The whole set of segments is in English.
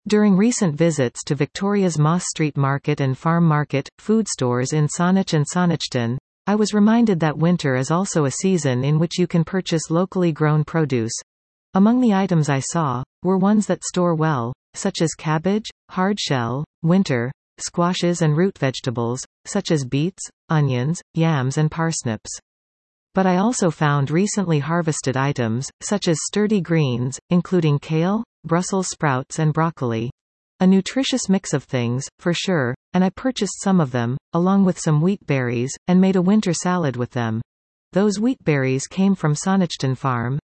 During recent visits to Victoria's Moss Street Market and Farm Market, food stores in Saanich and Saanachton, I was reminded that winter is also a season in which you can purchase locally grown produce. Among the items I saw, were ones that store well, such as cabbage, hard shell, winter, squashes and root vegetables, such as beets, onions, yams and parsnips. But I also found recently harvested items, such as sturdy greens, including kale, Brussels sprouts and broccoli. A nutritious mix of things, for sure, and I purchased some of them, along with some wheat berries, and made a winter salad with them. Those wheat berries came from Saanachton Farm,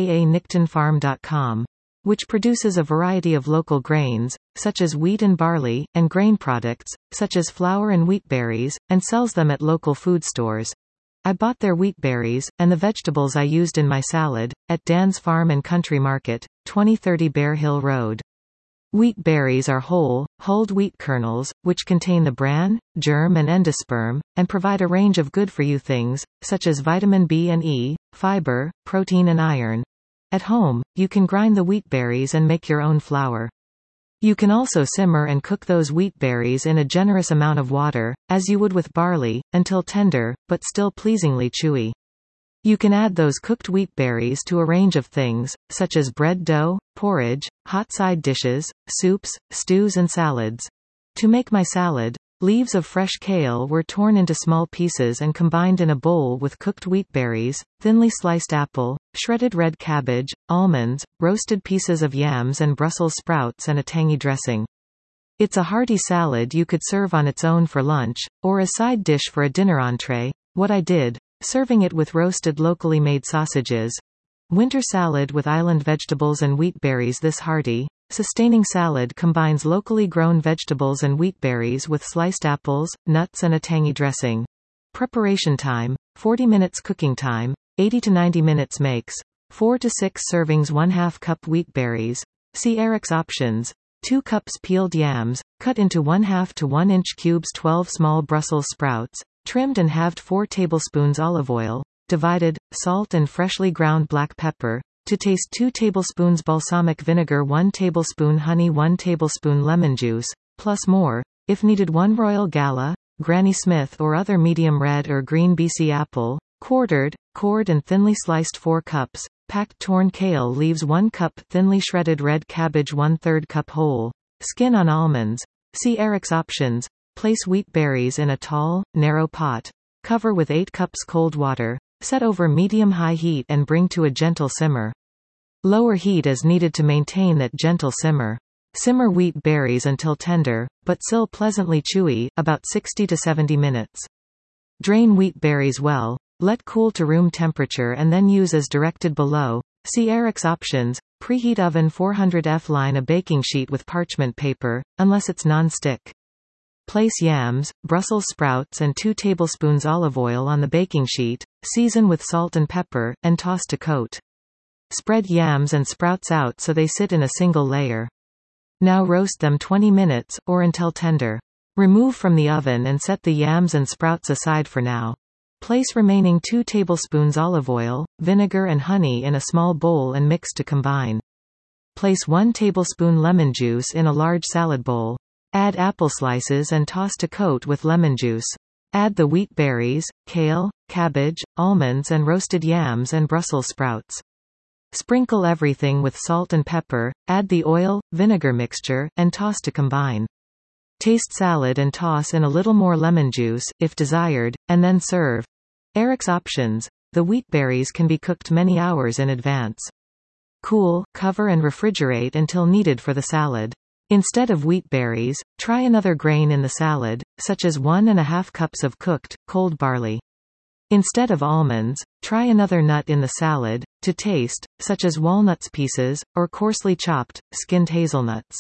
saanachtonfarm.com, which produces a variety of local grains, such as wheat and barley, and grain products, such as flour and wheat berries, and sells them at local food stores. I bought their wheat berries, and the vegetables I used in my salad, at Dan's Farm and Country Market, 2030 Bear Hill Road. Wheat berries are whole, hulled wheat kernels, which contain the bran, germ and endosperm, and provide a range of good-for-you things, such as vitamin B and E, fiber, protein and iron. At home, you can grind the wheat berries and make your own flour. You can also simmer and cook those wheat berries in a generous amount of water, as you would with barley, until tender, but still pleasingly chewy. You can add those cooked wheat berries to a range of things, such as bread dough, porridge, hot side dishes, soups, stews and salads. To make my salad, leaves of fresh kale were torn into small pieces and combined in a bowl with cooked wheat berries, thinly sliced apple, shredded red cabbage, almonds, roasted pieces of yams and Brussels sprouts and a tangy dressing. It's a hearty salad you could serve on its own for lunch, or a side dish for a dinner entree. What I did, serving it with roasted locally made sausages. Winter salad with island vegetables and wheat berries. This hearty, sustaining salad combines locally grown vegetables and wheat berries with sliced apples, nuts and a tangy dressing. Preparation time, 40 minutes. Cooking time, 80 to 90 minutes. Makes 4 to 6 servings. 1/2 cup wheat berries. See Eric's options. 2 cups peeled yams, cut into 1/2 to 1 inch cubes. 12 small Brussels sprouts, trimmed and halved. 4 tablespoons olive oil, divided, salt and freshly ground black pepper. To taste 2 tablespoons balsamic vinegar. 1 tablespoon honey. 1 tablespoon lemon juice, plus more, if needed. 1 Royal Gala, Granny Smith or other medium red or green BC apple, quartered, cored and thinly sliced. 4 cups, packed torn kale leaves. 1 cup thinly shredded red cabbage. 1/3 cup whole skin on almonds. See Eric's options. Place wheat berries in a tall, narrow pot. Cover with 8 cups cold water. Set over medium-high heat and bring to a gentle simmer. Lower heat as needed to maintain that gentle simmer. Simmer wheat berries until tender, but still pleasantly chewy, about 60 to 70 minutes. Drain wheat berries well, let cool to room temperature and then use as directed below. See Eric's options. Preheat oven 400 F. Line a baking sheet with parchment paper, unless it's non-stick. Place yams, Brussels sprouts and 2 tablespoons olive oil on the baking sheet, season with salt and pepper, and toss to coat. Spread yams and sprouts out so they sit in a single layer. Now roast them 20 minutes, or until tender. Remove from the oven and set the yams and sprouts aside for now. Place remaining 2 tablespoons olive oil, vinegar and honey in a small bowl and mix to combine. Place 1 tablespoon lemon juice in a large salad bowl. Add apple slices and toss to coat with lemon juice. Add the wheat berries, kale, cabbage, almonds and roasted yams and Brussels sprouts. Sprinkle everything with salt and pepper, add the oil, vinegar mixture, and toss to combine. Taste salad and toss in a little more lemon juice, if desired, and then serve. Eric's options. The wheat berries can be cooked many hours in advance. Cool, cover and refrigerate until needed for the salad. Instead of wheat berries, try another grain in the salad, such as 1/2 cups of cooked, cold barley. Instead of almonds, try another nut in the salad, to taste, such as walnuts pieces, or coarsely chopped, skinned hazelnuts.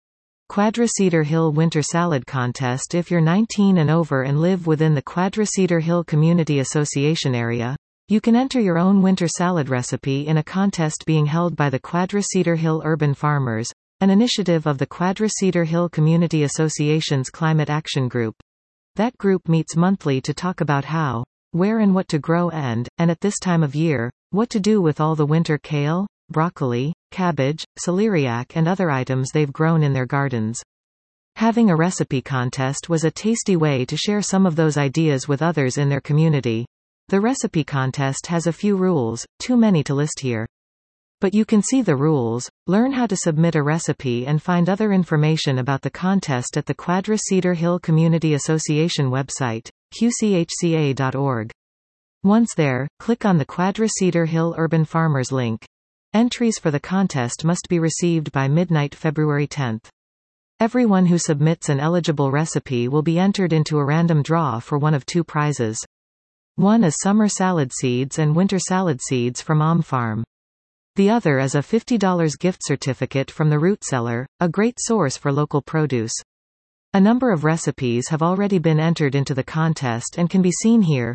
Quadra Cedar Hill Winter Salad Contest. If you're 19 and over and live within the Quadra Cedar Hill Community Association area, you can enter your own winter salad recipe in a contest being held by the Quadra Cedar Hill Urban Farmers, an initiative of the Quadra Cedar Hill Community Association's Climate Action Group. That group meets monthly to talk about how, where and what to grow and at this time of year, what to do with all the winter kale, broccoli, cabbage, celeriac and other items they've grown in their gardens. Having a recipe contest was a tasty way to share some of those ideas with others in their community. The recipe contest has a few rules, too many to list here. But you can see the rules, learn how to submit a recipe and find other information about the contest at the Quadra Cedar Hill Community Association website, qchca.org. Once there, click on the Quadra Cedar Hill Urban Farmers link. Entries for the contest must be received by midnight February 10th. Everyone who submits an eligible recipe will be entered into a random draw for one of two prizes. One is summer salad seeds and winter salad seeds from Om Farm. The other is a $50 gift certificate from the Root Cellar, a great source for local produce. A number of recipes have already been entered into the contest and can be seen here,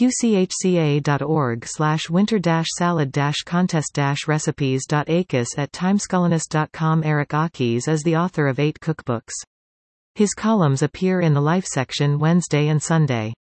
qchca.org/winter-salad-contest-recipes.acus at timescolonist.com. Eric Akis is the author of 8 cookbooks. His columns appear in the Life section Wednesday and Sunday.